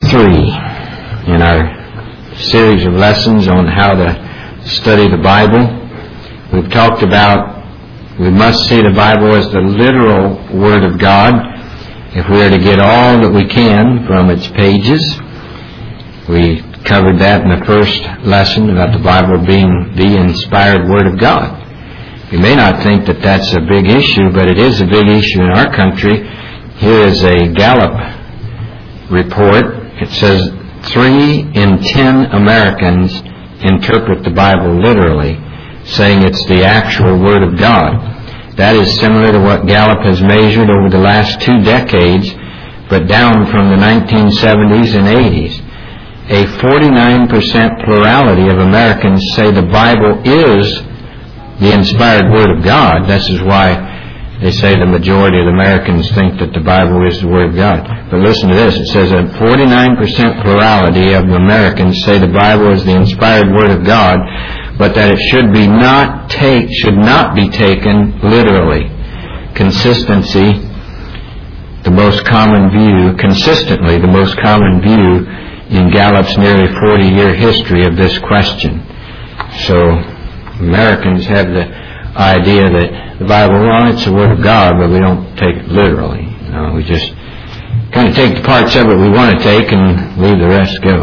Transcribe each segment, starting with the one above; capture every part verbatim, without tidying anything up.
three in our series of lessons on how to study the Bible. We've talked about we must see the Bible as the literal Word of God if we are to get all that we can from its pages. We covered that in the first lesson about the Bible being the inspired Word of God. You may not think that that's a big issue, but it is a big issue in our country. Here is a Gallup report. It says three in ten Americans interpret the Bible literally, saying it's the actual Word of God. That is similar to what Gallup has measured over the last two decades, but down from the nineteen seventies and eighties. A forty-nine percent plurality of Americans say the Bible is the inspired Word of God. This is why they say the majority of Americans think that the Bible is the Word of God. But listen to this. It says a forty-nine percent plurality of Americans say the Bible is the inspired Word of God, but that it should be not take should not be taken literally. Consistency, the most common view, consistently the most common view in Gallup's nearly forty-year history of this question. So Americans have the idea that the Bible, well, it's the Word of God, but we don't take it literally. You know, we just kind of take the parts of it we want to take and leave the rest go.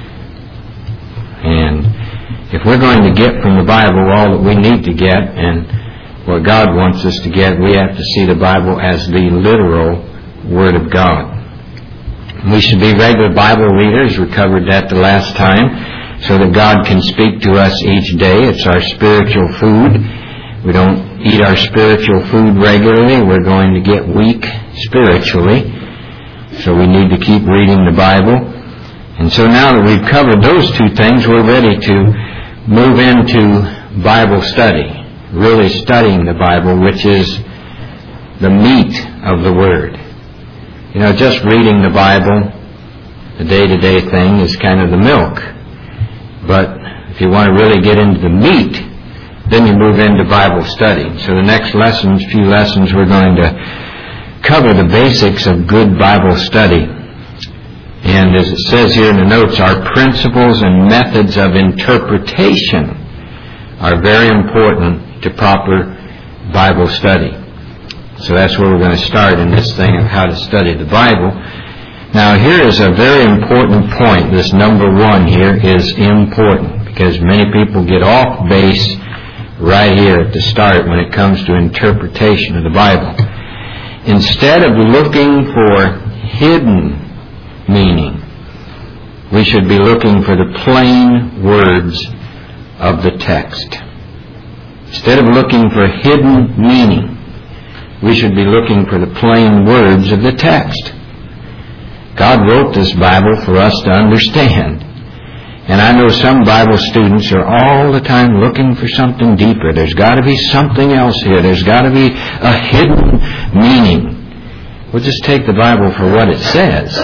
And if we're going to get from the Bible all that we need to get and what God wants us to get, we have to see the Bible as the literal Word of God. We should be regular Bible readers. We covered that the last time, so that God can speak to us each day. It's our spiritual food. We don't eat our spiritual food regularly, we're going to get weak spiritually. So we need to keep reading the Bible. And so now that we've covered those two things, we're ready to move into Bible study, really studying the Bible, which is the meat of the Word. You know, just reading the Bible, the day-to-day thing, is kind of the milk. But if you want to really get into the meat, then you move into Bible study. So the next lessons, few lessons, we're going to cover the basics of good Bible study. And as it says here in the notes, our principles and methods of interpretation are very important to proper Bible study. So that's where we're going to start in this thing of how to study the Bible. Now here is a very important point. This number one here is important because many people get off base right here at the start when it comes to interpretation of the Bible. Instead of looking for hidden meaning, we should be looking for the plain words of the text. Instead of looking for hidden meaning, we should be looking for the plain words of the text. God wrote this Bible for us to understand. And I know some Bible students are all the time looking for something deeper. There's got to be something else here. There's got to be a hidden meaning. We'll just take the Bible for what it says.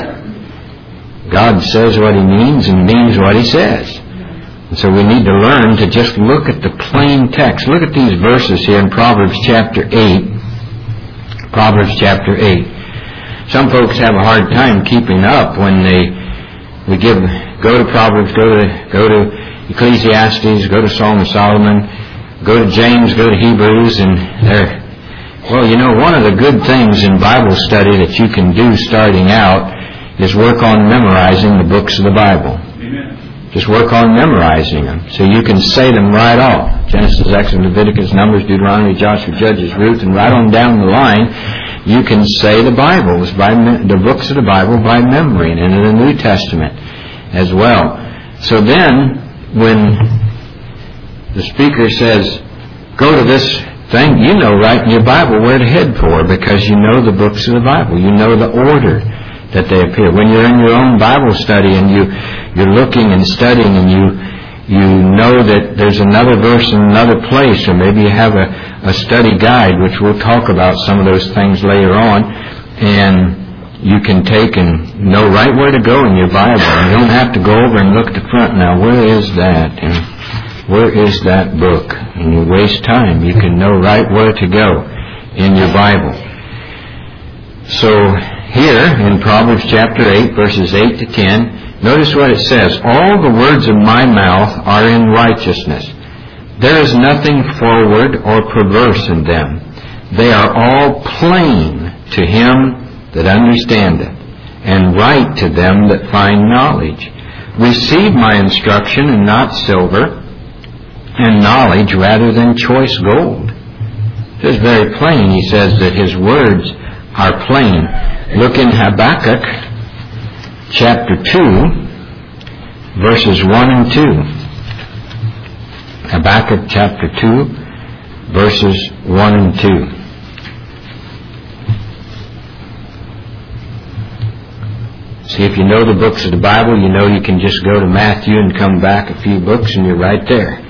God says what He means and means what He says. And so we need to learn to just look at the plain text. Look at these verses here in Proverbs chapter eight. Proverbs chapter eight. Some folks have a hard time keeping up when they we give go to Proverbs, go to go to Ecclesiastes, go to Psalm of Solomon, go to James, go to Hebrews, and they're well, you know, one of the good things in Bible study that you can do starting out is work on memorizing the books of the Bible. Amen. Just work on memorizing them so you can say them right off. Genesis, Exodus, Leviticus, Numbers, Deuteronomy, Joshua, Judges, Ruth, and right on down the line. You can say the Bibles, by me- the books of the Bible by memory, and in the New Testament as well. So then, when the speaker says, go to this thing, you know right in your Bible where to head for, because you know the books of the Bible. You know the order that they appear. When you're in your own Bible study and you, you're looking and studying and you you know that there's another verse in another place, or maybe you have a, a study guide, which we'll talk about some of those things later on, and you can take and know right where to go in your Bible. You don't have to go over and look at the front. Now, where is that? And where is that book? And you waste time. You can know right where to go in your Bible. So here in Proverbs chapter eight, verses eight to ten, notice what it says. All the words of my mouth are in righteousness. There is nothing forward or perverse in them. They are all plain to him that understandeth, and right to them that find knowledge. Receive my instruction, and not silver, and knowledge rather than choice gold. It is very plain. He says that his words are plain. Look in Habakkuk chapter two, verses one and two. Habakkuk chapter two, verses one and two. See, if you know the books of the Bible, you know you can just go to Matthew and come back a few books and you're right there.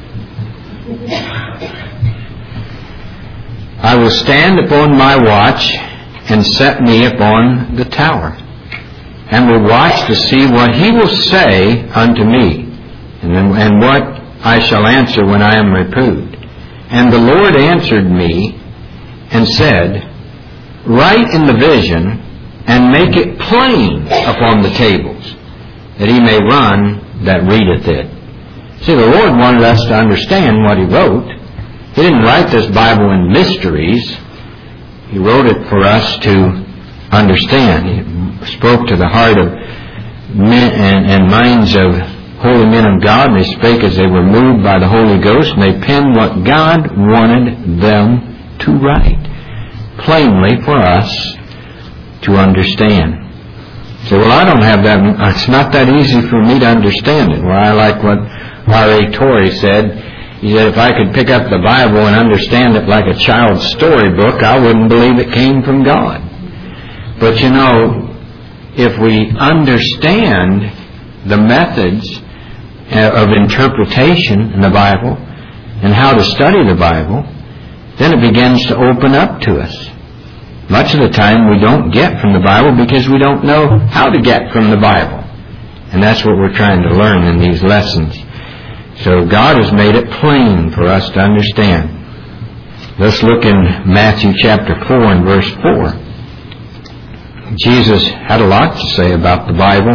I will stand upon my watch and set me upon the tower, and will watch to see what he will say unto me, and, then, and what I shall answer when I am reproved. And the Lord answered me and said, write in the vision, and make it plain upon the tables, that he may run that readeth it. See, the Lord wanted us to understand what he wrote. He didn't write this Bible in mysteries. He wrote it for us to understand. He spoke to the heart of men and, and minds of holy men of God, and they spake as they were moved by the Holy Ghost, and they penned what God wanted them to write plainly for us to understand. So, well, I don't have that. It's not that easy for me to understand it. Well, I like what R A Torrey said. He said, if I could pick up the Bible and understand it like a child's storybook, I wouldn't believe it came from God. But you know, if we understand the methods of interpretation in the Bible and how to study the Bible, then it begins to open up to us. Much of the time we don't get from the Bible because we don't know how to get from the Bible. And that's what we're trying to learn in these lessons. So God has made it plain for us to understand. Let's look in Matthew chapter four and verse four. Jesus had a lot to say about the Bible.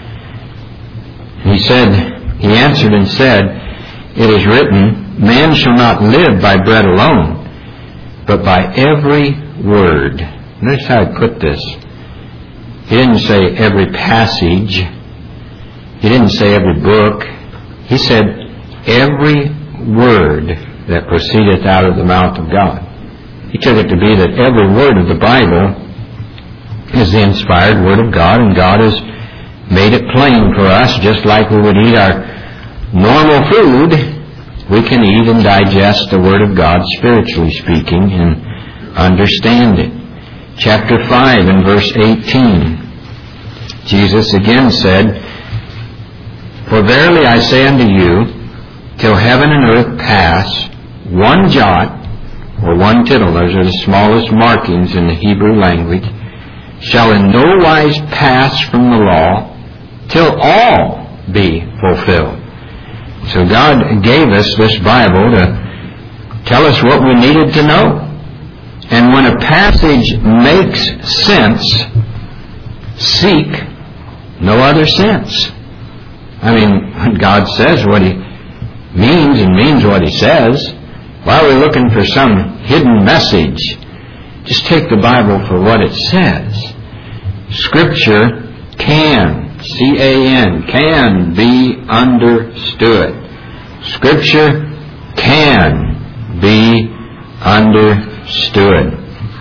He said, he answered and said, it is written, man shall not live by bread alone, but by every word. Notice how I put this. He didn't say every passage. He didn't say every book. He said every word that proceedeth out of the mouth of God. He took it to be that every word of the Bible is the inspired word of God, and God has made it plain for us, just like we would eat our normal food. We can eat and digest the word of God, spiritually speaking, and understand it. Chapter five and verse eighteen. Jesus again said, for verily I say unto you, till heaven and earth pass, one jot, or one tittle, those are the smallest markings in the Hebrew language, shall in no wise pass from the law, till all be fulfilled. So God gave us this Bible to tell us what we needed to know. And when a passage makes sense, seek no other sense. I mean, when God says what he means and means what he says, why are we looking for some hidden message? Just take the Bible for what it says. Scripture can, C A N, can be understood. Scripture can be understood. Stood.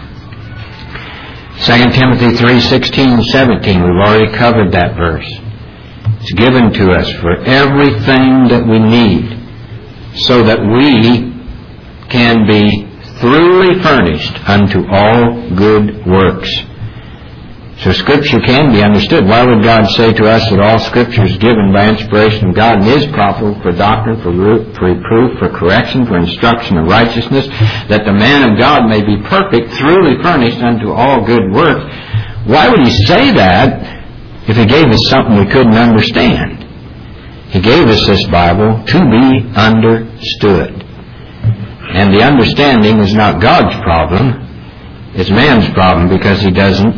Second Timothy three sixteen and seventeen, we've already covered that verse. It's given to us for everything that we need, so that we can be thoroughly furnished unto all good works. So Scripture can be understood. Why would God say to us that all Scripture is given by inspiration of God and is profitable for doctrine, for reproof, for correction, for instruction of righteousness, that the man of God may be perfect, thoroughly furnished unto all good works? Why would he say that if he gave us something we couldn't understand? He gave us this Bible to be understood. And the understanding is not God's problem. It's man's problem, because he doesn't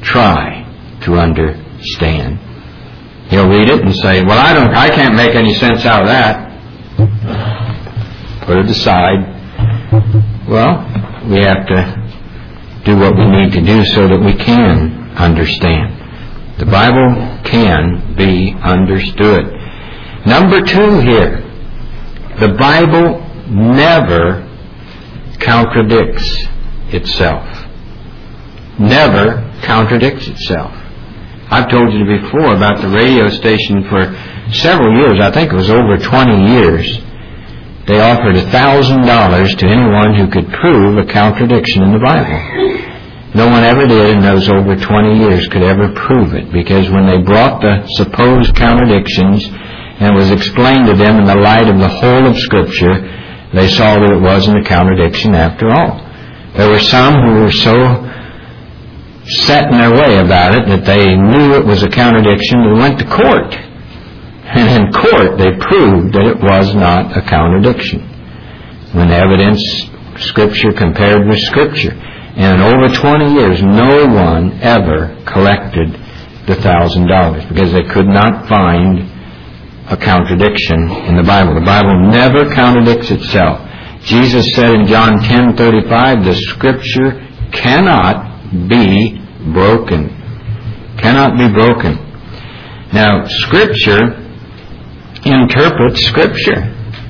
try to understand. He'll read it and say, well, I don't, I can't make any sense out of that. Put it aside. Well, we have to do what we need to do so that we can understand. The Bible can be understood. Number two here, the Bible never contradicts itself. Never contradicts itself. I've told you before about the radio station for several years. I think it was over twenty years. They offered a thousand dollars to anyone who could prove a contradiction in the Bible. No one ever did in those over twenty years could ever prove it, because when they brought the supposed contradictions and it was explained to them in the light of the whole of Scripture, they saw that it wasn't a contradiction after all. There were some who were so set in their way about it that they knew it was a contradiction and went to court. And in court they proved that it was not a contradiction. When evidence, Scripture compared with Scripture. And in over twenty years, no one ever collected the thousand dollars because they could not find a contradiction in the Bible. The Bible never contradicts itself. Jesus said in John ten thirty-five, the Scripture cannot be broken. Cannot be broken. Now, Scripture interprets Scripture.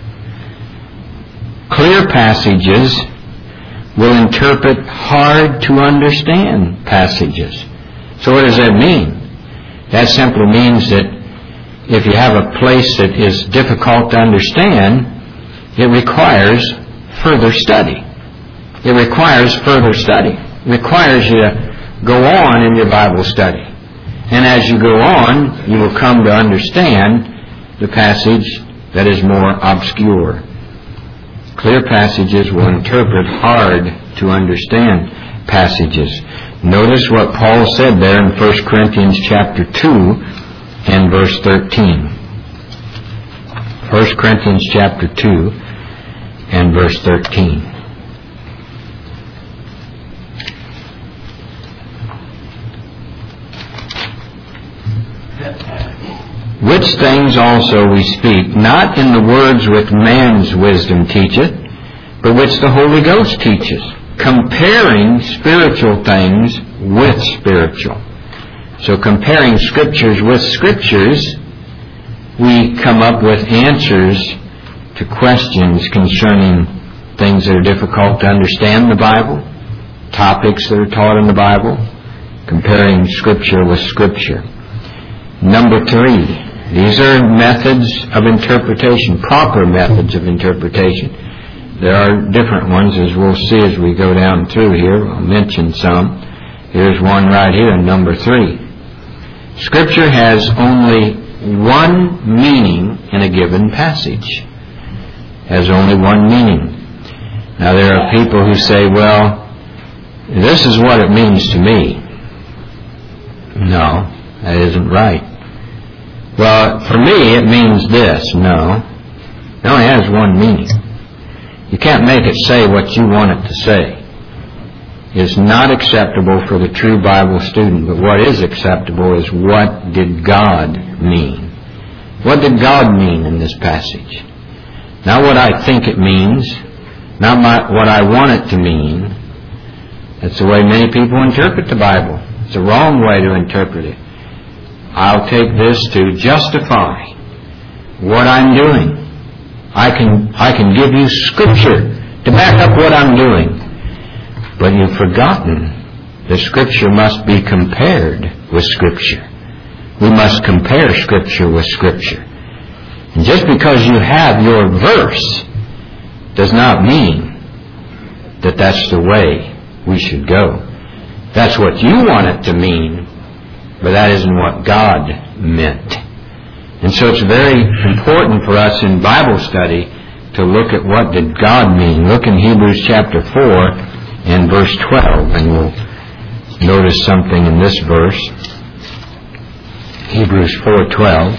Clear passages will interpret hard to understand passages. So what does that mean? That simply means that if you have a place that is difficult to understand, it requires further study. It requires further study. It requires you to go on in your Bible study. And as you go on, you will come to understand the passage that is more obscure. Clear passages will interpret hard to understand passages. Notice what Paul said there in First Corinthians chapter two and verse thirteen. First Corinthians chapter two and verse thirteen. Which things also we speak, not in the words which man's wisdom teacheth, but which the Holy Ghost teacheth, comparing spiritual things with spiritual. So comparing Scriptures with Scriptures, we come up with answers to questions concerning things that are difficult to understand in the Bible, topics that are taught in the Bible, comparing Scripture with Scripture. Number three, these are methods of interpretation, proper methods of interpretation. There are different ones, as we'll see as we go down through here. I'll mention some. Here's one right here, number three. Scripture has only one meaning in a given passage. Has only one meaning. Now there are people who say, well, this is what it means to me. No, that isn't right. Well, for me it means this. No, it only has one meaning. You can't make it say what you want it to say. It's not acceptable for the true Bible student, but what is acceptable is what did God mean? What did God mean in this passage? Not what I think it means, not my, what I want it to mean. That's the way many people interpret the Bible. It's a wrong way to interpret it. I'll take this to justify what I'm doing. I can I can give you Scripture to back up what I'm doing. But you've forgotten that Scripture must be compared with Scripture. We must compare Scripture with Scripture. And just because you have your verse does not mean that that's the way we should go. That's what you want it to mean, but that isn't what God meant. And so it's very important for us in Bible study to look at what did God mean. Look in Hebrews chapter four and verse twelve, and we'll notice something in this verse. Hebrews four twelve.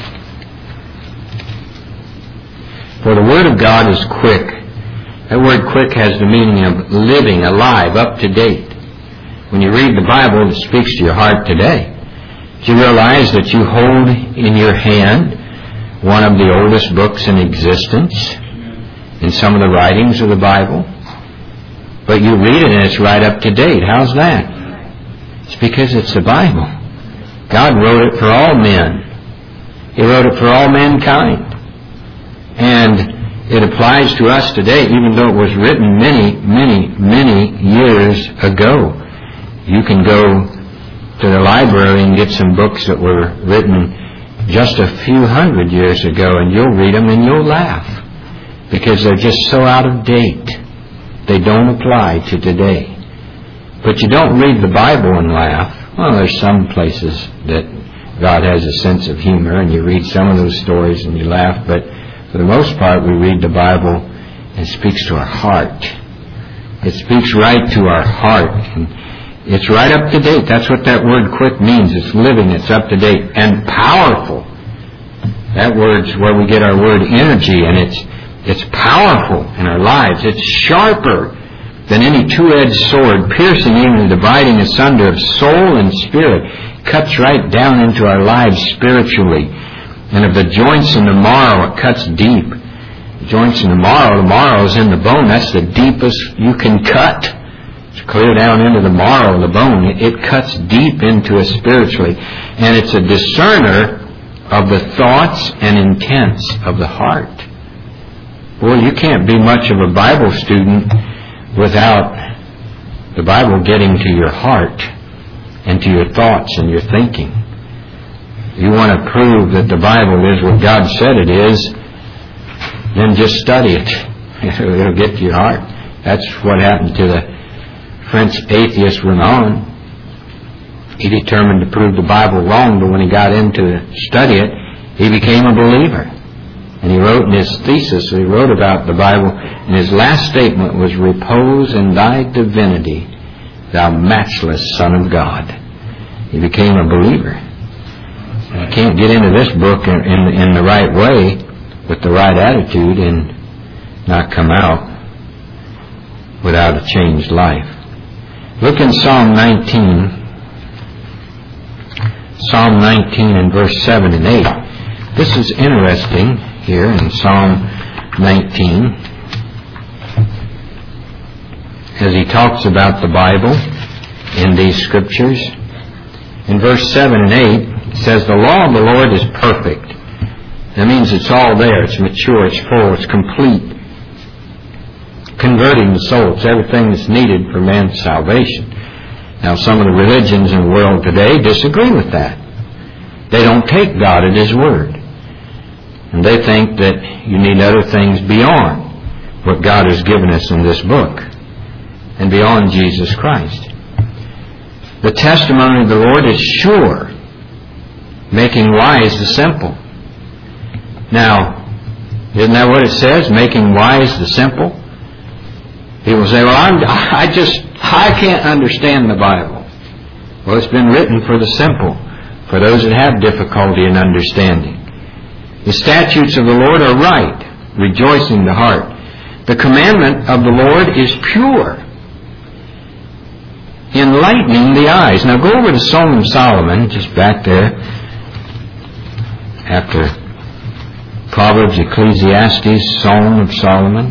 For the Word of God is quick. That word quick has the meaning of living, alive, up to date. When you read the Bible, it speaks to your heart today. Do you realize that you hold in your hand one of the oldest books in existence in some of the writings of the Bible? But you read it and it's right up to date. How's that? It's because it's the Bible. God wrote it for all men. He wrote it for all mankind. And it applies to us today, even though it was written many, many, many years ago. You can go to the library and get some books that were written just a few hundred years ago, and you'll read them and you'll laugh because they're just so out of date. They don't apply to today. But you don't read the Bible and laugh. Well, there's some places that God has a sense of humor, and you read some of those stories and you laugh, but for the most part we read the Bible and it speaks to our heart. It speaks right to our heart. And it's right up to date. That's what that word quick means. It's living, it's up to date, and powerful. That word's where we get our word energy, and it's it's powerful in our lives. It's sharper than any two-edged sword, piercing even dividing asunder of soul and spirit. Cuts right down into our lives spiritually. And of the joints and the marrow, it cuts deep. The joints and the marrow, the marrow is in the bone. That's the deepest you can cut. Clear down into the marrow of the bone. It, it cuts deep into us spiritually. And it's a discerner of the thoughts and intents of the heart. Boy, you can't be much of a Bible student without the Bible getting to your heart and to your thoughts and your thinking. You want to prove that the Bible is what God said it is, then just study it. It'll get to your heart. That's what happened to the French atheist Renan. He determined to prove the Bible wrong, but when he got into study it, he became a believer. And he wrote in his thesis, he wrote about the Bible, and his last statement was, "Repose in thy divinity, thou matchless Son of God." He became a believer. And you can't get into this book in, in, in the right way, with the right attitude, and not come out without a changed life. Look in Psalm nineteen. Psalm nineteen and verse seven and eight. This is interesting here in Psalm nineteen, as he talks about the Bible in these scriptures. In verse seven and eight, it says, "The law of the Lord is perfect." That means it's all there. It's mature, it's full, it's complete. Converting the soul. It's everything that's needed for man's salvation. Now, some of the religions in the world today disagree with that. They don't take God at His word. And they think that you need other things beyond what God has given us in this book and beyond Jesus Christ. The testimony of the Lord is sure, making wise the simple. Now, isn't that what it says? Making wise the simple? People say, well, I'm, I just, I can't understand the Bible. Well, it's been written for the simple, for those that have difficulty in understanding. The statutes of the Lord are right, rejoicing the heart. The commandment of the Lord is pure, enlightening the eyes. Now go over to Song of Solomon, just back there, after Proverbs, Ecclesiastes, Song of Solomon,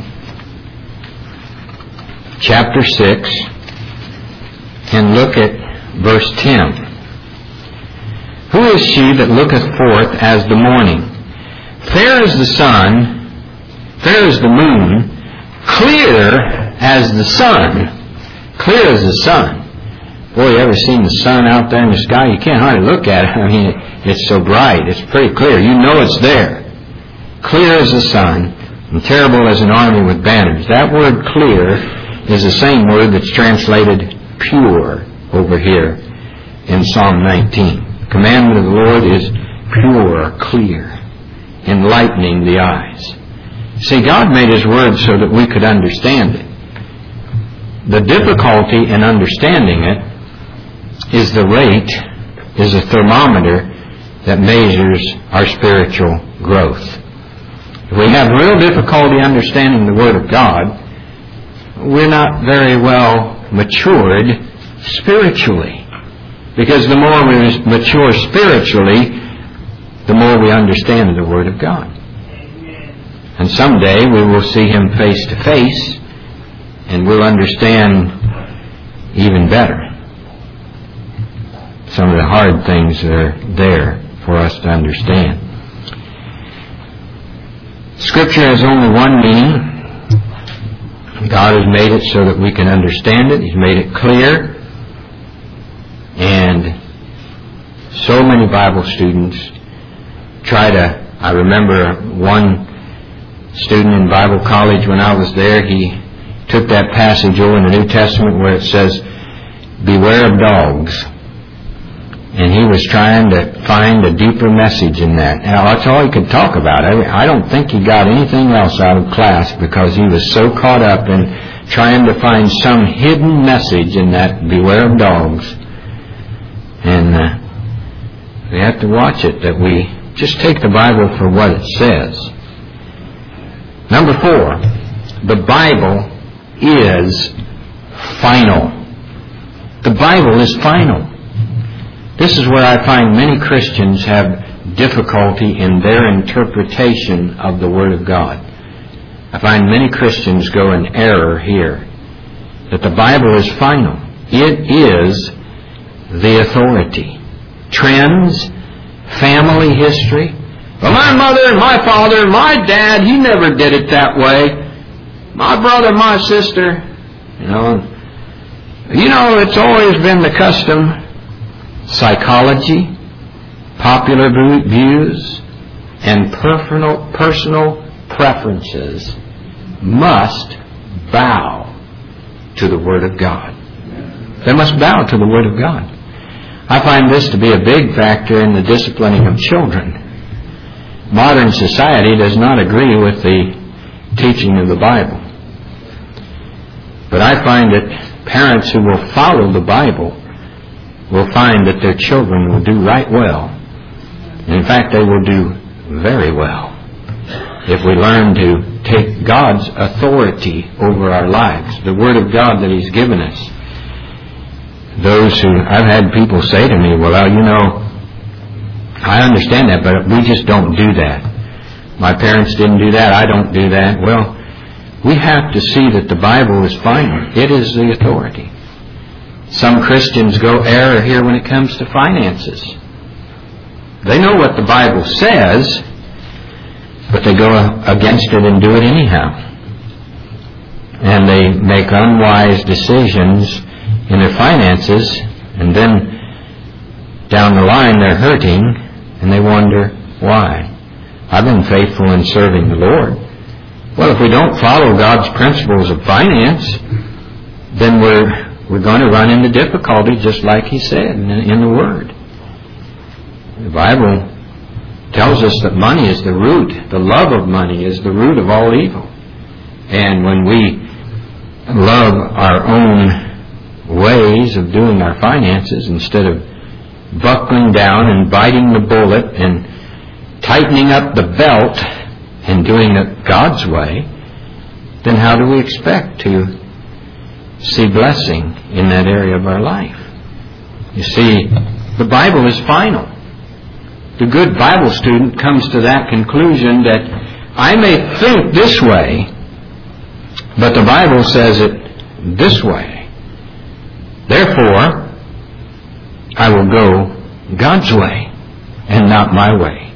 chapter six, and look at verse ten. "Who is she that looketh forth as the morning? Fair as the sun, fair as the moon, clear as the sun." Clear as the sun. Boy, you ever seen the sun out there in the sky? You can't hardly look at it. I mean, it's so bright. It's pretty clear. You know it's there. Clear as the sun, and terrible as an army with banners. That word clear is the same word that's translated pure over here in Psalm nineteen. The commandment of the Lord is pure, clear, enlightening the eyes. See, God made His word so that we could understand it. The difficulty in understanding it is the rate, is a thermometer that measures our spiritual growth. If we have real difficulty understanding the Word of God, we're not very well matured spiritually. Because the more we mature spiritually, the more we understand the Word of God. And someday we will see Him face to face, and we'll understand even better some of the hard things that are there for us to understand. Scripture has only one meaning. God has made it so that we can understand it. He's made it clear. And so many Bible students try to... I remember one student in Bible college when I was there, he took that passage over in the New Testament where it says, beware of dogs. And he was trying to find a deeper message in that. Now, that's all he could talk about. I, mean, I don't think he got anything else out of class because he was so caught up in trying to find some hidden message in that beware of dogs. And uh, we have to watch it, that we just take the Bible for what it says. Number four, the Bible is final. The Bible is final. This is where I find many Christians have difficulty in their interpretation of the Word of God. I find many Christians go in error here. That the Bible is final. It is the authority. Trends, family history. Well, my mother and my father and my dad, he never did it that way. My brother, my sister, you know. You know, it's always been the custom. Psychology, popular views, and personal, personal preferences must bow to the Word of God. They must bow to the Word of God. I find this to be a big factor in the disciplining of children. Modern society does not agree with the teaching of the Bible. But I find that parents who will follow the Bible will find that their children will do right well. In fact, they will do very well if we learn to take God's authority over our lives, the Word of God that He's given us. Those who, I've had people say to me, well, you know, I understand that, but we just don't do that. My parents didn't do that, I don't do that. Well, we have to see that the Bible is final. It is the authority. Some Christians go error here when it comes to finances. They know what the Bible says, but they go against it and do it anyhow. And they make unwise decisions in their finances, and then down the line they're hurting, and they wonder, why? I've been faithful in serving the Lord. Well, if we don't follow God's principles of finance, then we're We're going to run into difficulty, just like He said in, in the Word. The Bible tells us that money is the root. The love of money is the root of all evil. And when we love our own ways of doing our finances, instead of buckling down and biting the bullet and tightening up the belt and doing it God's way, then how do we expect to see blessing in that area of our life? You see, the Bible is final. The good Bible student comes to that conclusion that I may think this way, but the Bible says it this way. Therefore, I will go God's way and not my way.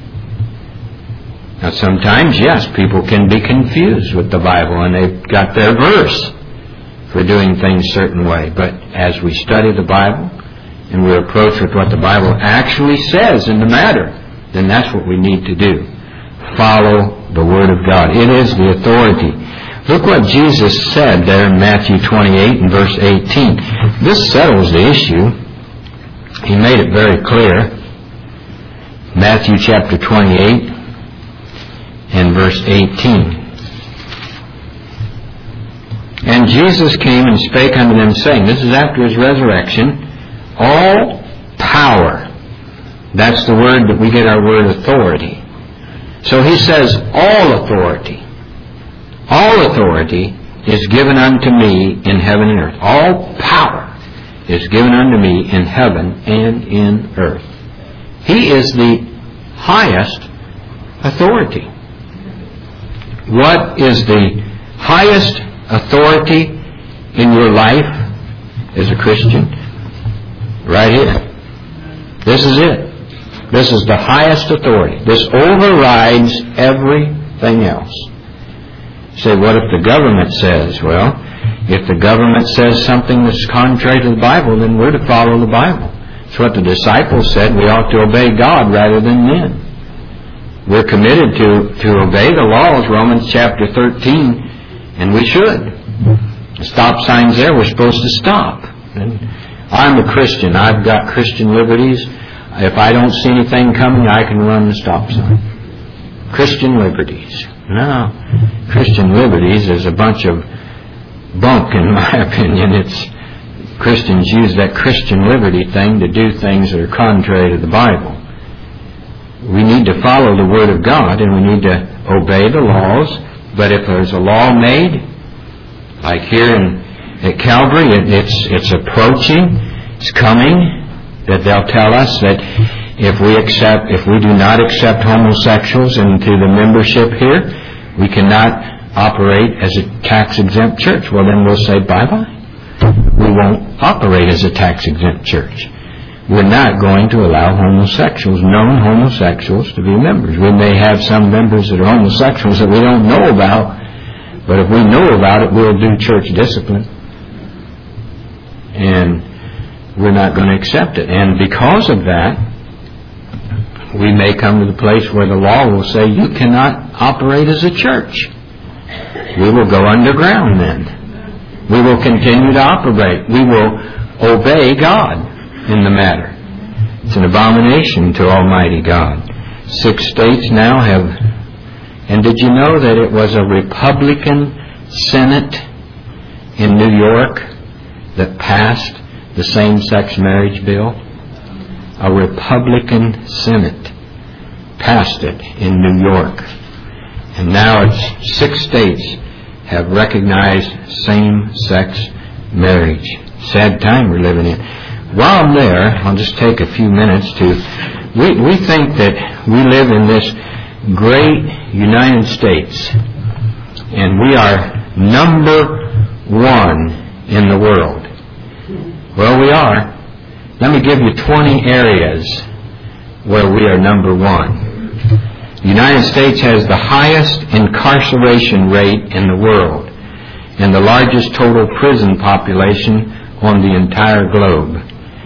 Now sometimes, yes, people can be confused with the Bible and they've got their verse for doing things a certain way. But as we study the Bible and we approach with what the Bible actually says in the matter, then that's what we need to do. Follow the Word of God. It is the authority. Look what Jesus said there in Matthew twenty-eight and verse eighteen. This settles the issue. He made it very clear. Matthew chapter twenty-eight and verse eighteen. And Jesus came and spake unto them, saying, this is after His resurrection, all power. That's the word that we get our word authority. So He says, all authority. All authority is given unto me in heaven and earth. All power is given unto me in heaven and in earth. He is the highest authority. What is the highest authority in your life as a Christian? Right here. This is it. This is the highest authority. This overrides everything else. You say, what if the government says? Well, if the government says something that's contrary to the Bible, then we're to follow the Bible. It's what the disciples said. We ought to obey God rather than men. We're committed to, to obey the laws, Romans chapter thirteen, and we should. The stop signs there, we're supposed to stop. And I'm a Christian. I've got Christian liberties. If I don't see anything coming, I can run the stop sign. Christian liberties. No. Christian liberties is a bunch of bunk, in my opinion. It's Christians use that Christian liberty thing to do things that are contrary to the Bible. We need to follow the Word of God, and we need to obey the laws. But if there's a law made, like here in, at Calvary, it, it's it's approaching, it's coming, that they'll tell us that if we accept, if we do not accept homosexuals into the membership here, we cannot operate as a tax-exempt church. Well, then we'll say bye-bye. We won't operate as a tax-exempt church. We're not going to allow homosexuals, known homosexuals, to be members. We may have some members that are homosexuals that we don't know about, but if we know about it, we'll do church discipline. And we're not going to accept it. And because of that, we may come to the place where the law will say, you cannot operate as a church. We will go underground then. We will continue to operate. We will obey God in the matter. It's an abomination to Almighty God. Six states now have, and did you know that it was a Republican Senate in New York that passed the same-sex marriage bill? A Republican Senate passed it in New York. And now it's six states have recognized same-sex marriage. Sad time we're living in. While I'm there, I'll just take a few minutes to... We, we think that we live in this great United States, and we are number one in the world. Well, we are. Let me give you twenty areas where we are number one. The United States has the highest incarceration rate in the world and the largest total prison population on the entire globe.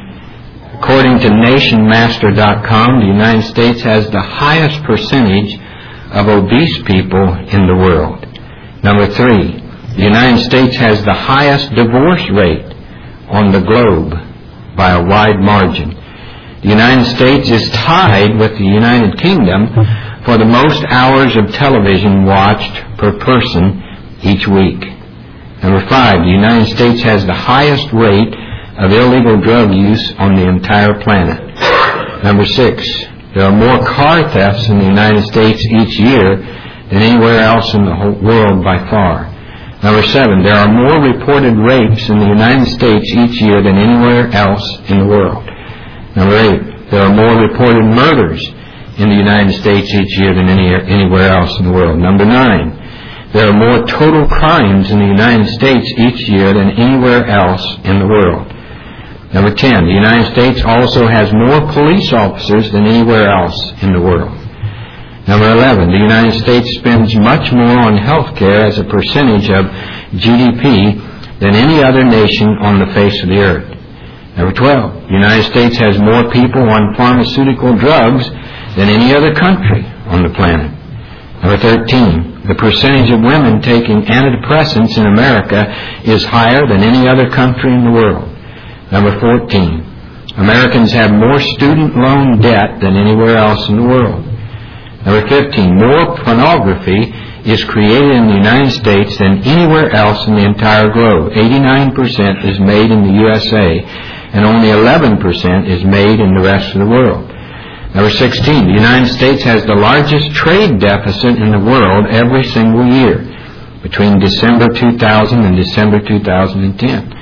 According to Nation Master dot com, the United States has the highest percentage of obese people in the world. Number three, the United States has the highest divorce rate on the globe by a wide margin. The United States is tied with the United Kingdom for the most hours of television watched per person each week. Number five, the United States has the highest rate of illegal drug use on the entire planet. Number six, there are more car thefts in the United States each year than anywhere else in the whole world by far. Number seven, there are more reported rapes in the United States each year than anywhere else in the world. Number eight, there are more reported murders in the United States each year than any, anywhere else in the world. Number nine, there are more total crimes in the United States each year than anywhere else in the world. Number ten, the United States also has more police officers than anywhere else in the world. Number eleven, the United States spends much more on health care as a percentage of G D P than any other nation on the face of the earth. Number twelve, the United States has more people on pharmaceutical drugs than any other country on the planet. Number thirteen, the percentage of women taking antidepressants in America is higher than any other country in the world. Number fourteen, Americans have more student loan debt than anywhere else in the world. Number fifteen, more pornography is created in the United States than anywhere else in the entire globe. eighty-nine percent is made in the U S A, and only eleven percent is made in the rest of the world. Number sixteen, the United States has the largest trade deficit in the world every single year, between December two thousand and December two thousand ten.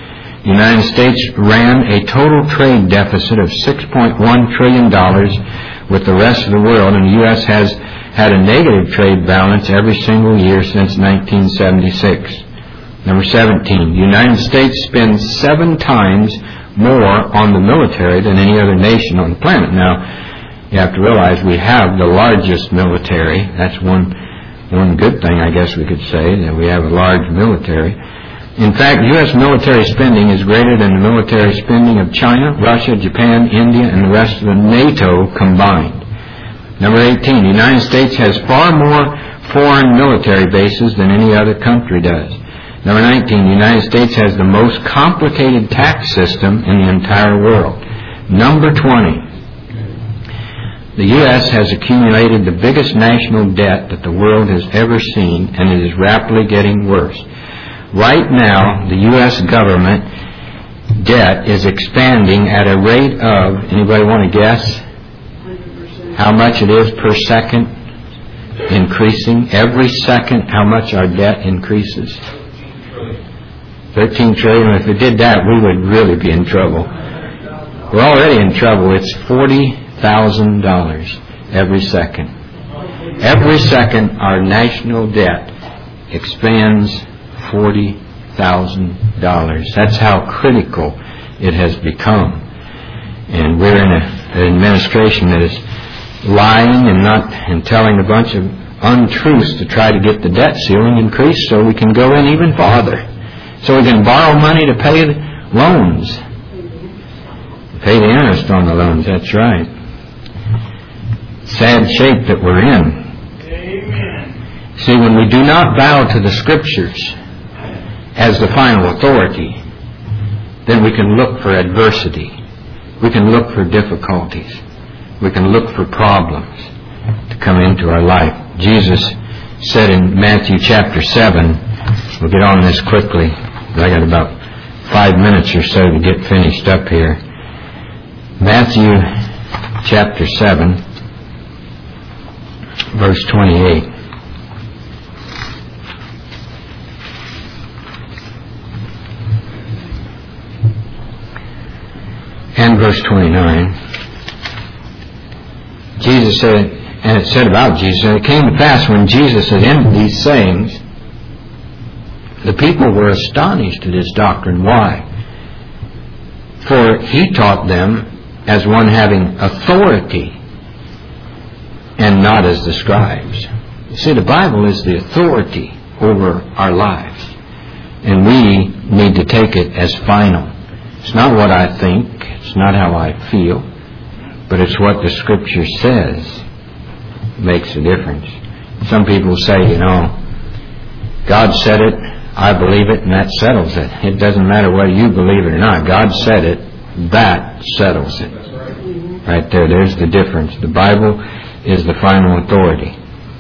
The United States ran a total trade deficit of six point one trillion dollars with the rest of the world, and the U S has had a negative trade balance every single year since nineteen seventy-six. Number seventeen, the United States spends seven times more on the military than any other nation on the planet. Now, you have to realize we have the largest military. That's one one good thing, I guess we could say, that we have a large military. In fact, U S military spending is greater than the military spending of China, Russia, Japan, India, and the rest of the NATO combined. Number eighteen, the United States has far more foreign military bases than any other country does. Number nineteen, the United States has the most complicated tax system in the entire world. Number twenty, the U S has accumulated the biggest national debt that the world has ever seen, and it is rapidly getting worse. Right now, the U S government debt is expanding at a rate of, anybody want to guess how much it is per second increasing? Every second, how much our debt increases? thirteen trillion. If it did that, we would really be in trouble. We're already in trouble. It's forty thousand dollars every second. Every second, our national debt expands forty thousand dollars. That's how critical it has become. And we're in a, an administration that is lying and not and telling a bunch of untruths to try to get the debt ceiling increased so we can go in even farther. So we can borrow money to pay the loans. Pay the interest on the loans, that's right. Sad shape that we're in. Amen. See, when we do not bow to the Scriptures as the final authority, then we can look for adversity. We can look for difficulties. We can look for problems to come into our life. Jesus said in Matthew chapter seven, we'll get on this quickly, I got about five minutes or so to get finished up here. Matthew chapter seven, verse twenty-eight. And verse twenty-nine. Jesus said, and it said about Jesus, and it came to pass when Jesus had ended these sayings, the people were astonished at his doctrine. Why? For he taught them as one having authority and not as the scribes. You see, the Bible is the authority over our lives, and we need to take it as final. It's not what I think, it's not how I feel, but it's what the Scripture says makes a difference. Some people say, you know, God said it, I believe it, and that settles it. It doesn't matter whether you believe it or not. God said it, that settles it. Right there, there's the difference. The Bible is the final authority.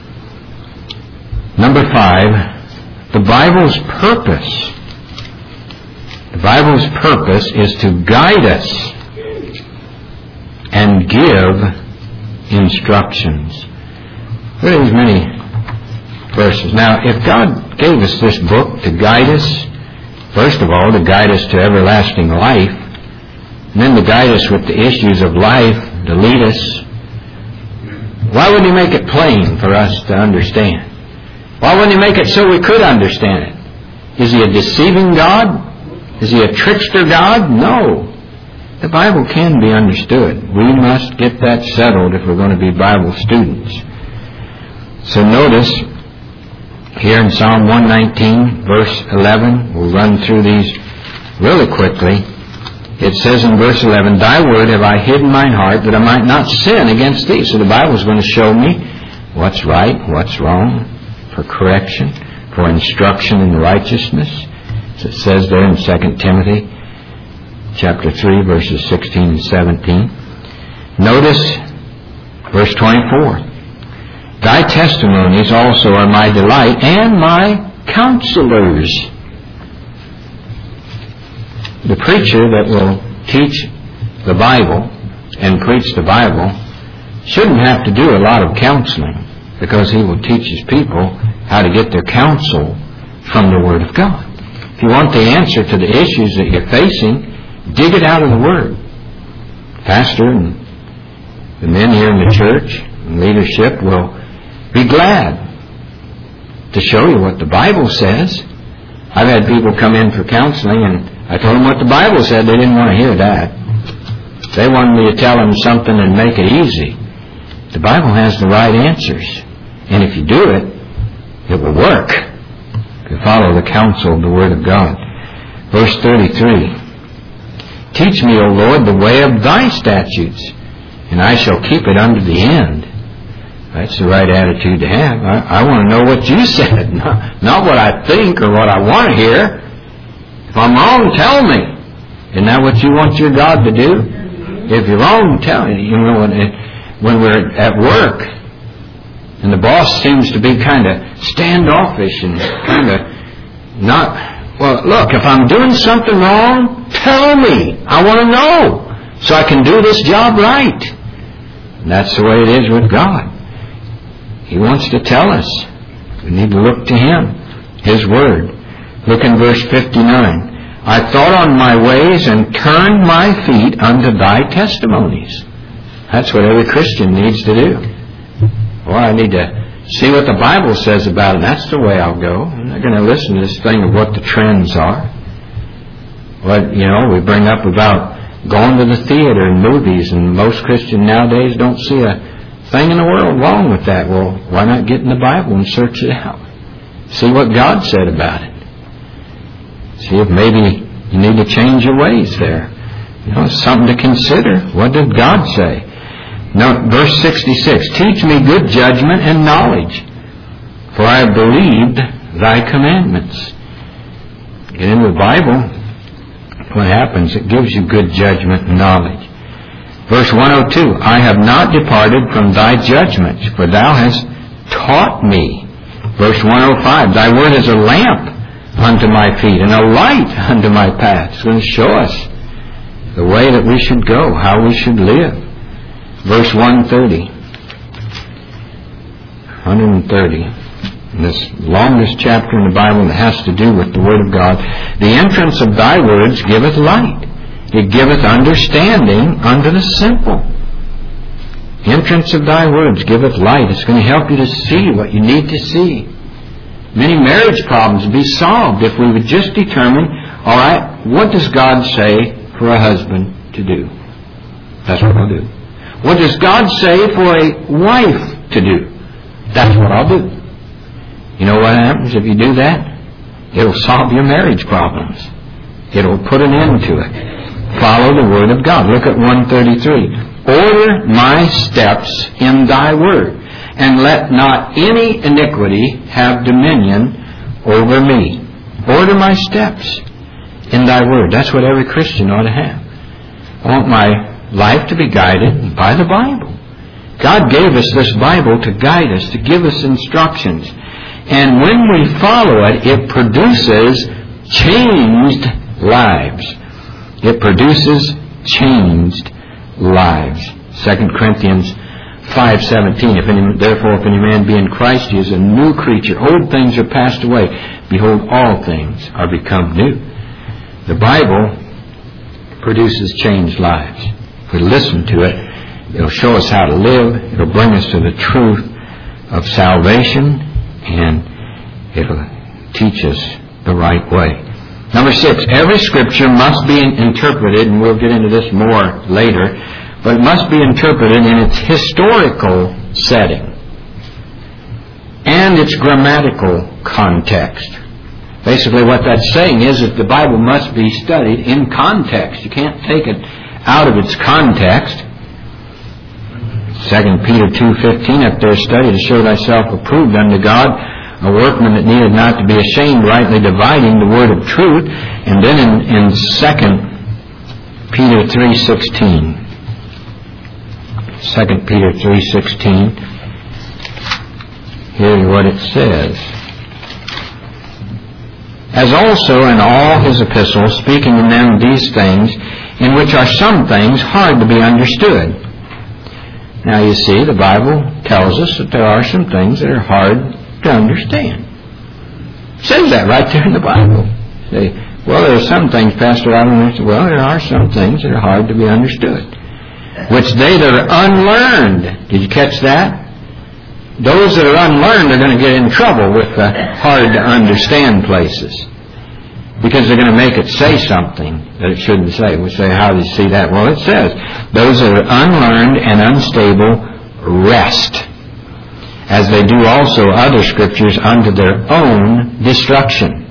Number five, the Bible's purpose. The Bible's purpose is to guide us and give instructions. Look at these many verses. Now, if God gave us this book to guide us, first of all, to guide us to everlasting life, and then to guide us with the issues of life, to lead us, why wouldn't He make it plain for us to understand? Why wouldn't He make it so we could understand it? Is He a deceiving God? Is He a trickster God? No. The Bible can be understood. We must get that settled if we're going to be Bible students. So notice, here in Psalm one nineteen, verse eleven, we'll run through these really quickly. It says in verse eleven, Thy word have I hid in mine heart, that I might not sin against Thee. So the Bible is going to show me what's right, what's wrong, for correction, for instruction in righteousness. As it says there in Second Timothy chapter three, verses sixteen and seventeen. Notice verse twenty-four. Thy testimonies also are my delight and my counselors. The preacher that will teach the Bible and preach the Bible shouldn't have to do a lot of counseling, because he will teach his people how to get their counsel from the Word of God. If you want the answer to the issues that you're facing, dig it out of the Word. Pastor and the men here in the church and leadership will be glad to show you what the Bible says. I've had people come in for counseling, and I told them what the Bible said. They didn't want to hear that. They wanted me to tell them something and make it easy. The Bible has the right answers. And if you do it, it will work. If you follow the counsel of the Word of God. Verse thirty-three. Teach me, O Lord, the way of thy statutes, and I shall keep it unto the end. That's the right attitude to have. I, I want to know what you said, not, not what I think or what I want to hear. If I'm wrong, tell me. Isn't that what you want your God to do? If you're wrong, tell me. You know, when, it, when we're at work and the boss seems to be kind of standoffish and kind of not, well, look, if I'm doing something wrong, tell me. I want to know so I can do this job right. And that's the way it is with God. He wants to tell us. We need to look to Him, His Word. Look in verse fifty-nine. I thought on my ways and turned my feet unto thy testimonies. That's what every Christian needs to do. Well, I need to see what the Bible says about it. That's the way I'll go. I'm not going to listen to this thing of what the trends are. What, you know, we bring up about going to the theater and movies, and most Christians nowadays don't see a thing in the world wrong with that. Well, why not get in the Bible and search it out? See what God said about it. See if maybe you need to change your ways there. You know, it's something to consider. What did God say? Now, verse sixty-six. Teach me good judgment and knowledge, for I have believed thy commandments. Get into the Bible. What happens? It gives you good judgment and knowledge. Verse one oh two. I have not departed from thy judgments, for thou hast taught me. Verse one oh five. Thy word is a lamp unto my feet and a light unto my path. It's going to show us the way that we should go, how we should live. Verse one thirty. one thirty. In this longest chapter in the Bible that has to do with the Word of God. The entrance of thy words giveth light. It giveth understanding unto the simple. Entrance of thy words giveth light. It's going to help you to see what you need to see. Many marriage problems would be solved if we would just determine, all right, what does God say for a husband to do? That's what I'll do. What does God say for a wife to do? That's what I'll do. You know what happens if you do that? It'll solve your marriage problems. It'll put an end to it. Follow the Word of God. Look at one thirty-three. Order my steps in thy word, and let not any iniquity have dominion over me. Order my steps in thy word. That's what every Christian ought to have. I want my life to be guided by the Bible. God gave us this Bible to guide us, to give us instructions. And when we follow it, it produces changed lives. It produces changed lives. Second Corinthians five seventeen. If any, therefore, if any man be in Christ, he is a new creature. Old things are passed away. Behold, all things are become new. The Bible produces changed lives. If we listen to it, it'll show us how to live. It'll bring us to the truth of salvation, and it'll teach us the right way. Number six, every Scripture must be interpreted, and we'll get into this more later, but it must be interpreted in its historical setting and its grammatical context. Basically what that's saying is that the Bible must be studied in context. You can't take it out of its context. Second Peter two fifteen, up there, study to show thyself approved unto God, a workman that needed not to be ashamed, rightly dividing the word of truth. And then in, in Second Peter three sixteen. Second Peter three sixteen. Here's what it says. As also in all his epistles, speaking in them these things, in which are some things hard to be understood. Now you see, the Bible tells us that there are some things that are hard to understand. It says that right there in the Bible. They, well, there are some things, Pastor, I don't understand. Well, there are some things that are hard to be understood. Which they that are unlearned, did you catch that? Those that are unlearned are going to get in trouble with the hard-to-understand places. Because they're going to make it say something that it shouldn't say. We say, how do you see that? Well, it says, those that are unlearned and unstable rest, as they do also other scriptures unto their own destruction.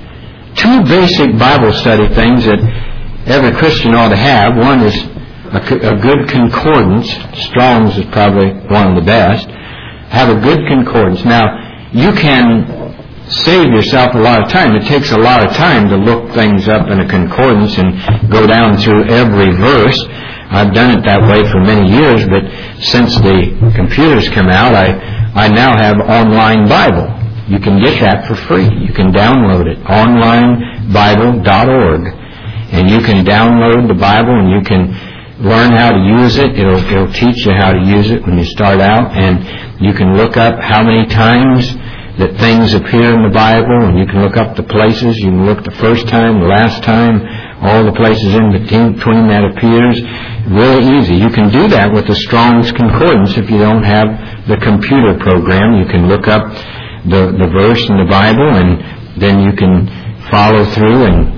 Two basic Bible study things that every Christian ought to have. One is a, a good concordance. Strong's is probably one of the best. Have a good concordance. Now, you can save yourself a lot of time. It takes a lot of time to look things up in a concordance and go down through every verse. I've done it that way for many years, but since the computers come out, I, I now have Online Bible. You can get that for free. You can download it, online bible dot org. And you can download the Bible and you can learn how to use it. It'll, it'll teach you how to use it when you start out. And you can look up how many times that things appear in the Bible, and you can look up the places. You can look the first time, the last time, all the places in between that appears. Really easy. You can do that with the Strong's Concordance if you don't have the computer program. You can look up the, the verse in the Bible, and then you can follow through and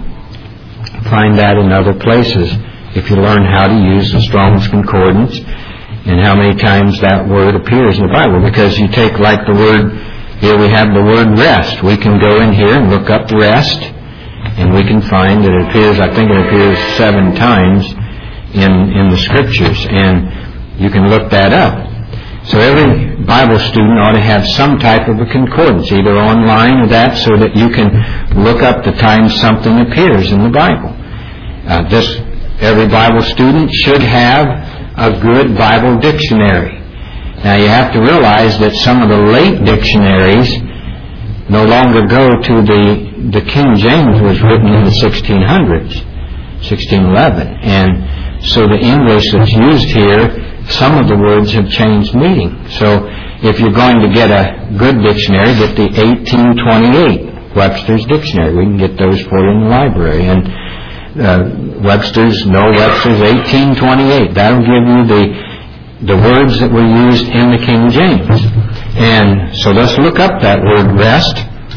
find that in other places if you learn how to use the Strong's Concordance and how many times that word appears in the Bible. Because you take like the word, here we have the word rest. We can go in here and look up rest, and we can find that it appears, I think it appears seven times in, in the Scriptures, and you can look that up. So every Bible student ought to have some type of a concordance, either online or that, so that you can look up the time something appears in the Bible. Uh, this, every Bible student should have a good Bible dictionary. Now you have to realize that some of the late dictionaries no longer go to the, the King James was written in the sixteen hundreds, sixteen eleven. And so the English that's used here, some of the words have changed meaning. So if you're going to get a good dictionary, get the eighteen twenty-eight Webster's Dictionary. We can get those for you in the library. And uh, Webster's, no Webster's eighteen twenty-eight. That'll give you the the words that were used in the King James. And so let's look up that word rest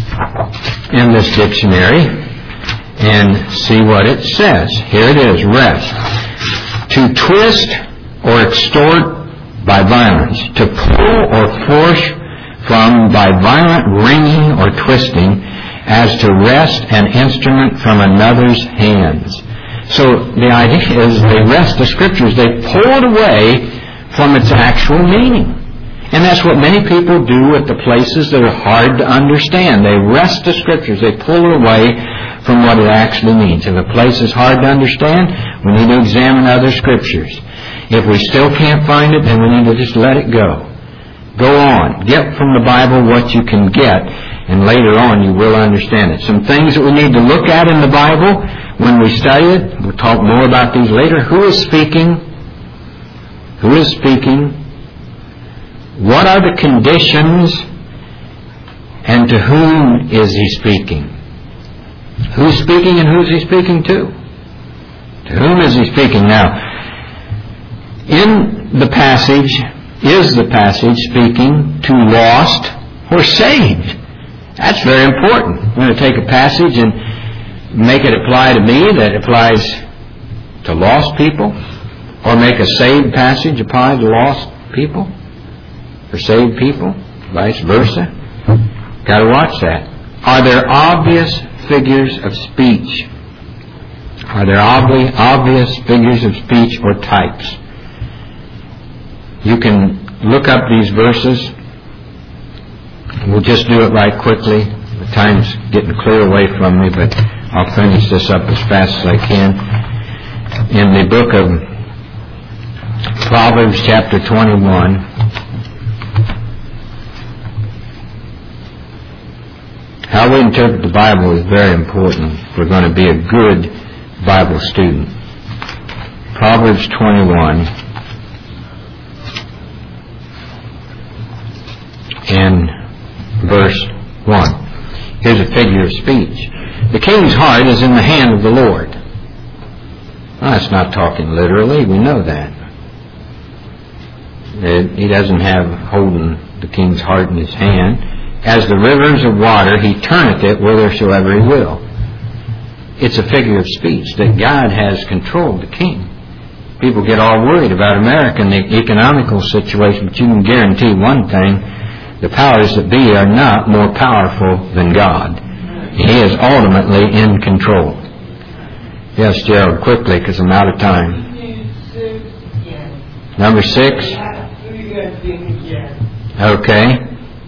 in this dictionary and see what it says. Here it is, rest. To twist or extort by violence, to pull or force from by violent wringing or twisting, as to wrest an instrument from another's hands. So the idea is they wrest the Scriptures, they pull it away from its actual meaning. And that's what many people do with the places that are hard to understand. They wrest the Scriptures, they pull it away from what it actually means. If a place is hard to understand, we need to examine other Scriptures. If we still can't find it, then we need to just let it go. Go on. Get from the Bible what you can get, and later on you will understand it. Some things that we need to look at in the Bible when we study it, we'll talk more about these later. Who is speaking? Who is speaking? What are the conditions? And to whom is he speaking? Who's speaking and who's he speaking to? To whom is he speaking? Now, in the passage, is the passage speaking to lost or saved? That's very important. I'm going to take a passage and make it apply to me that applies to lost people, or make a saved passage apply to lost people or saved people, vice versa. Got to watch that. Are there obvious figures of speech? Are there obvi- obvious figures of speech or types? You can look up these verses. We'll just do it right quickly. The time's getting clear away from me, but I'll finish this up as fast as I can. In the book of Proverbs chapter twenty-one, how we interpret the Bible is very important if we're going to be a good Bible student. Proverbs twenty-one and verse one. Here's a figure of speech. The king's heart is in the hand of the Lord. Well, that's not talking literally. We know that. It, he doesn't have holding the king's heart in his hand. As the rivers of water, he turneth it whithersoever he will. It's a figure of speech that God has controlled the king. People get all worried about America and the economical situation, but you can guarantee one thing: the powers that be are not more powerful than God. He is ultimately in control. Yes, Gerald, quickly, because I'm out of time. Number six. Okay.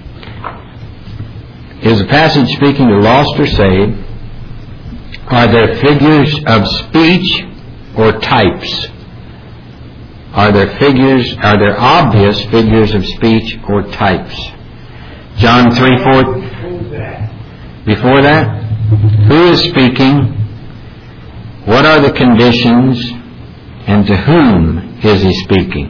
Is the passage speaking to lost or saved? Are there figures of speech or types? Are there figures, are there obvious figures of speech or types? John three four. Before that? Who is speaking? What are the conditions? And to whom is he speaking?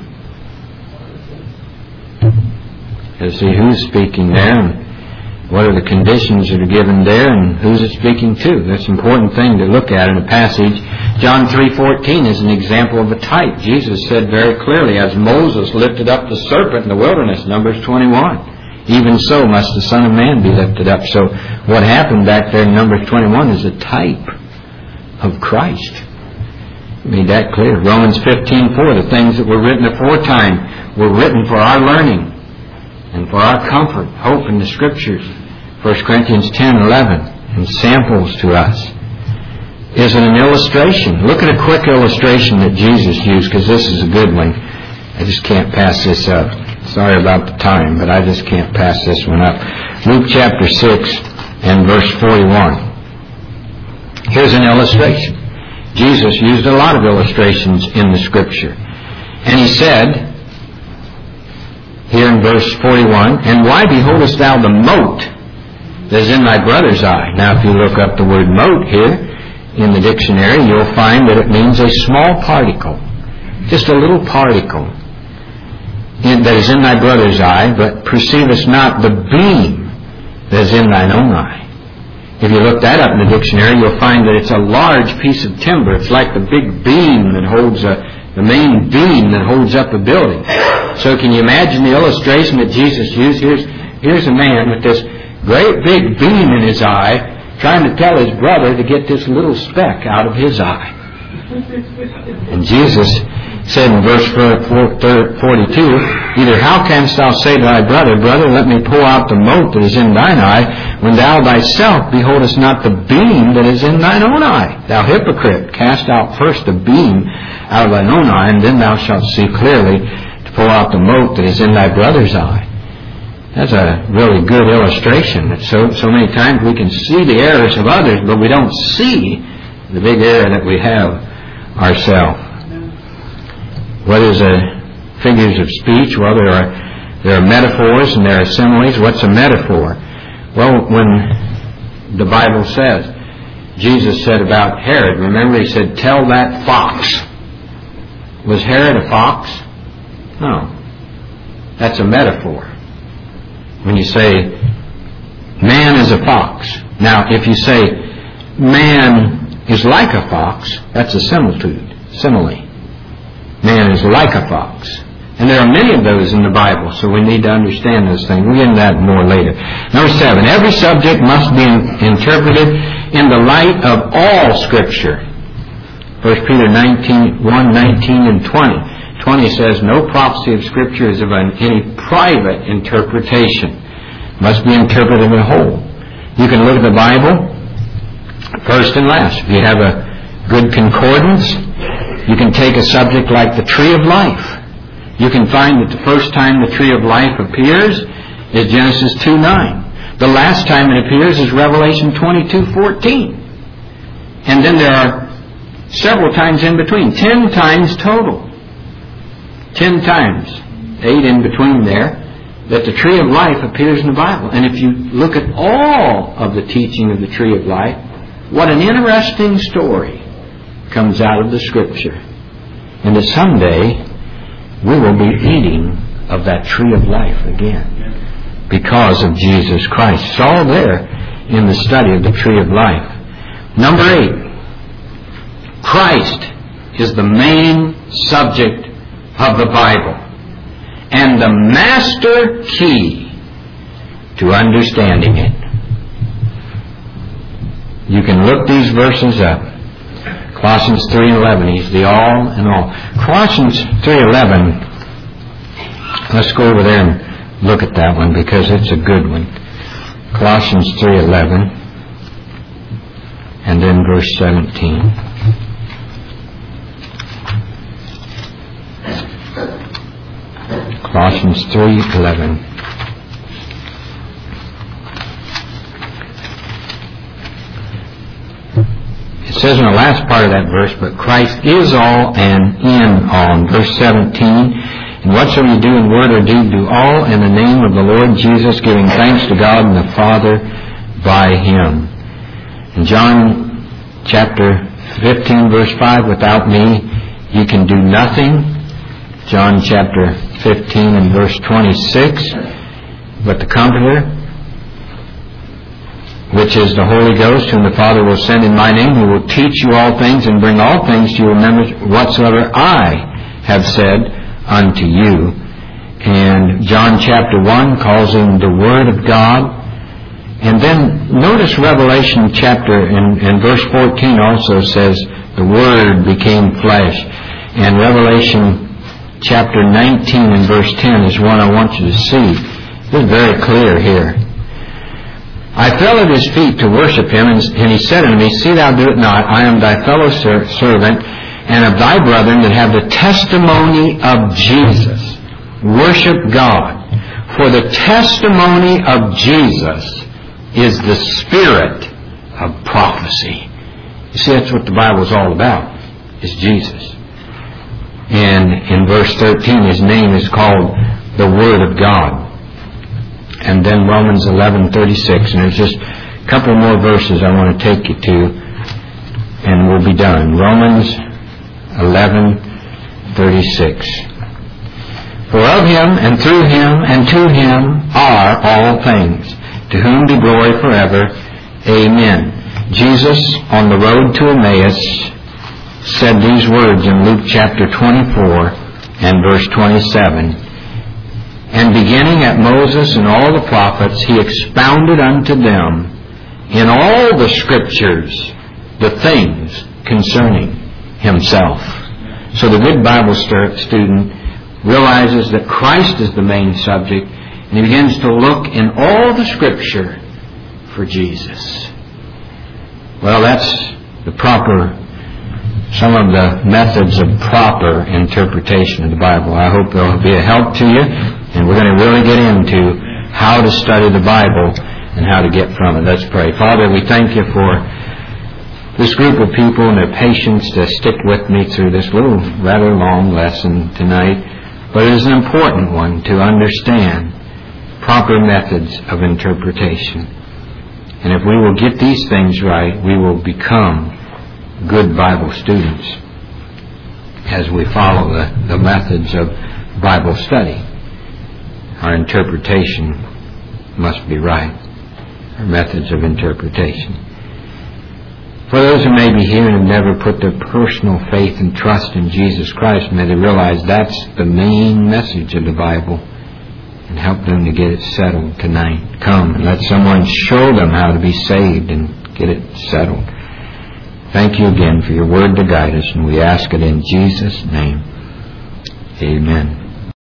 Let's see who's speaking there, and what are the conditions that are given there, and who's it speaking to? That's an important thing to look at in a passage. John three fourteen is an example of a type. Jesus said very clearly, as Moses lifted up the serpent in the wilderness, Numbers twenty-one, even so must the Son of Man be lifted up. So what happened back there in Numbers twenty-one is a type of Christ. Made that clear. Romans fifteen four, the things that were written aforetime were written for our learning and for our comfort, hope in the Scriptures. First Corinthians ten eleven, and samples to us. Is it an illustration? Look at a quick illustration that Jesus used, because this is a good one. I just can't pass this up. Sorry about the time, but I just can't pass this one up. Luke chapter six and verse forty-one. Here's an illustration. Jesus used a lot of illustrations in the Scripture. And he said, here in verse forty-one, and why beholdest thou the mote that is in thy brother's eye? Now, if you look up the word mote here in the dictionary, you'll find that it means a small particle. Just a little particle in, that is in thy brother's eye, but perceivest not the beam that is in thine own eye. If you look that up in the dictionary, you'll find that it's a large piece of timber. It's like the big beam that holds a, the main beam that holds up a building. So can you imagine the illustration that Jesus used? Here's, here's a man with this great big beam in his eye, trying to tell his brother to get this little speck out of his eye. And Jesus said in verse forty-two, either how canst thou say to thy brother, brother, let me pull out the mote that is in thine eye, when thou thyself beholdest not the beam that is in thine own eye? Thou hypocrite, cast out first the beam out of thine own eye, and then thou shalt see clearly to pull out the mote that is in thy brother's eye. That's a really good illustration. So, so many times we can see the errors of others, but we don't see the big error that we have ourselves. What is a figures of speech? Well, there are there are metaphors and there are similes. What's a metaphor? Well, when the Bible says, Jesus said about Herod, remember he said, tell that fox. Was Herod a fox? No. That's a metaphor. When you say, man is a fox. Now, if you say, man is like a fox, that's a similitude, simile. Man is like a fox. And there are many of those in the Bible, so we need to understand those things. We'll get into that more later. Number seven, every subject must be interpreted in the light of all Scripture. First Peter nineteen, one, nineteen, and twenty. twenty says, no prophecy of Scripture is of any private interpretation. It must be interpreted in whole. You can look at the Bible first and last. If you have a good concordance, you can take a subject like the tree of life. You can find that the first time the tree of life appears is Genesis two nine. The last time it appears is Revelation twenty-two fourteen. And then there are several times in between. Ten times total. Ten times. Eight in between there. That the tree of life appears in the Bible. And if you look at all of the teaching of the tree of life, what an interesting story comes out of the Scripture. And that someday we will be eating of that tree of life again because of Jesus Christ. It's all there in the study of the tree of life. Number eight, Christ is the main subject of the Bible and the master key to understanding it. You can look these verses up. Colossians three eleven, He's the all in all. Colossians three eleven, let's go over there and look at that one because it's a good one. Colossians three eleven and then verse seventeen. Colossians three eleven. It says in the last part of that verse, but Christ is all and in all. In verse seventeen, and whatsoever you do in word or deed, do all in the name of the Lord Jesus, giving thanks to God and the Father by Him. In John chapter fifteen, verse five, without me you can do nothing. John chapter fifteen and verse twenty-six, but the Comforter, which is the Holy Ghost, whom the Father will send in my name, who will teach you all things and bring all things to your remembrance whatsoever I have said unto you. And John chapter one calls Him the Word of God. And then notice Revelation chapter in, in verse fourteen also says the Word became flesh. And Revelation chapter nineteen and verse ten is one I want you to see. It's very clear here. I fell at His feet to worship Him, and, and He said unto me, See thou do it not. I am thy fellow ser- servant, and of thy brethren that have the testimony of Jesus. Worship God. For the testimony of Jesus is the spirit of prophecy. You see, that's what the Bible is all about, is Jesus. And in verse thirteen, His name is called the Word of God. And then Romans eleven thirty-six, and there's just a couple more verses I want to take you to, and we'll be done. Romans eleven thirty-six. For of Him, and through Him, and to Him are all things, to whom be glory forever. Amen. Jesus, on the road to Emmaus, said these words in Luke chapter twenty-four and verse twenty-seven. And beginning at Moses and all the prophets, He expounded unto them in all the Scriptures the things concerning Himself. So the good Bible student realizes that Christ is the main subject, and he begins to look in all the Scripture for Jesus. Well, that's the proper, some of the methods of proper interpretation of the Bible. I hope they'll be a help to you. And we're going to really get into how to study the Bible and how to get from it. Let's pray. Father, we thank You for this group of people and their patience to stick with me through this little, rather long lesson tonight. But it is an important one to understand proper methods of interpretation. And if we will get these things right, we will become good Bible students as we follow the, the methods of Bible study. Our interpretation must be right. Our methods of interpretation. For those who may be here and have never put their personal faith and trust in Jesus Christ, may they realize that's the main message of the Bible, and help them to get it settled tonight. Come and let someone show them how to be saved and get it settled. Thank You again for Your word to guide us, and we ask it in Jesus' name. Amen.